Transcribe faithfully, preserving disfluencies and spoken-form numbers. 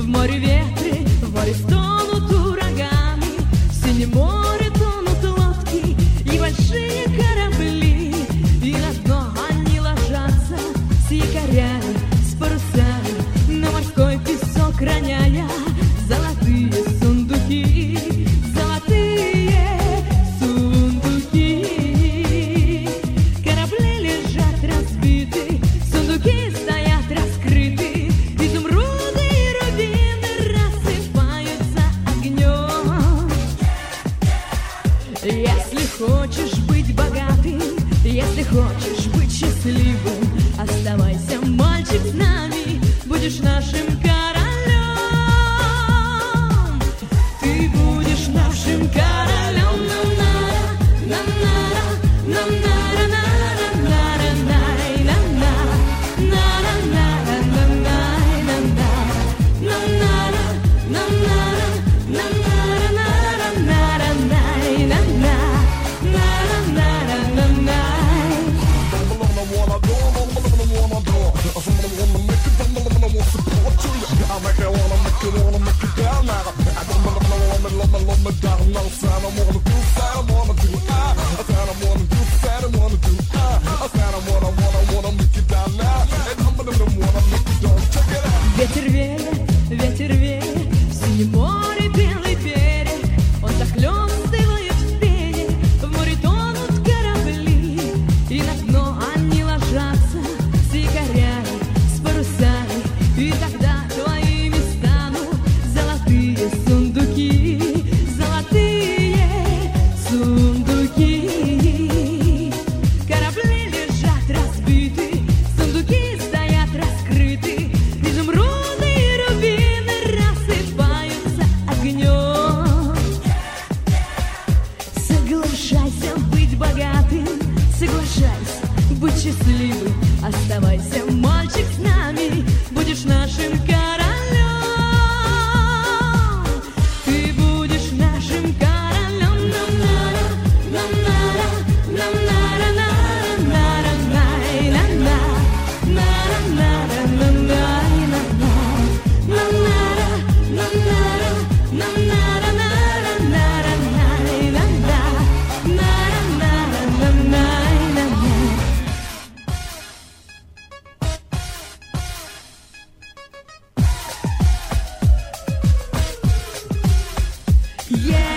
В море ветры, в море стонут ураганы, в синем море тонут лодки и большие корабли. И на дно они ложатся с якорями, с парусами, на морской песок роняя золотые сундуки, золотые сундуки. Корабли лежат разбиты, сундуки стоят раскрыты, изумруды и рубины рассыпаются огнем. Если хочешь быть богатым, если хочешь быть счастливым, оставайся, мальчик, с нами, будешь нашим королем. Ты будешь нашим королем. Ветер веет, ветер веет, в синем море белый берег, он так лёг стывает в пене, в море тонут корабли, и на дно они ложатся с якорями, с парусами, и тогда твоими станут золотые сундуки, золотые сундуки. Корабли лежат разбиты, сундуки стоят раскрыты, изумруды и рубины рассыпаются огнем. Соглашайся быть богатым, соглашайся быть счастливым, оставайся, мальчик, с нами, будешь нашим королем. Ты будешь нашим королем. Yeah.